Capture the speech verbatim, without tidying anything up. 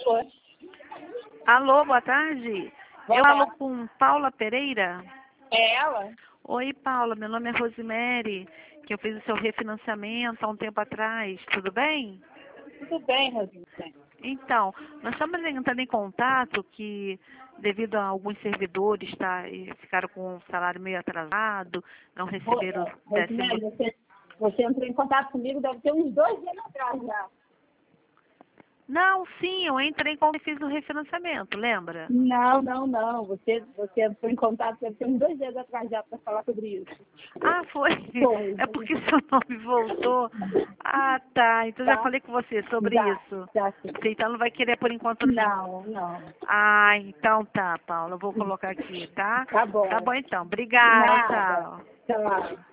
Alô? Alô, boa tarde. Boa Eu falo tarde. com Paula Pereira. É ela? Oi, Paula, meu nome é Rosemary, que eu fiz o seu refinanciamento há um tempo atrás, tudo bem? Tudo bem, Rosinha? Então, nós estamos entrando em contato que, devido a alguns servidores tá, e ficaram com o salário meio atrasado, não Ro- receberam é, o Rosemary, décimo... você, você entrou em contato comigo, deve ter uns dois dias atrás já. Não, sim, eu entrei quando eu fiz o refinanciamento, lembra? Não, não, não. Você, você entrou em contato, deve ter uns dois dias atrás já para falar sobre isso. Ah, foi? Foi. É porque seu nome voltou. Ah, tá. Então já Tá? falei com você sobre Já, isso. já sim. Você então não vai querer por enquanto não. Não, não. Ah, então tá, Paula. Eu vou colocar aqui, tá? Tá Tá bom. bom então. Obrigada. Nada. Tchau. Tchau.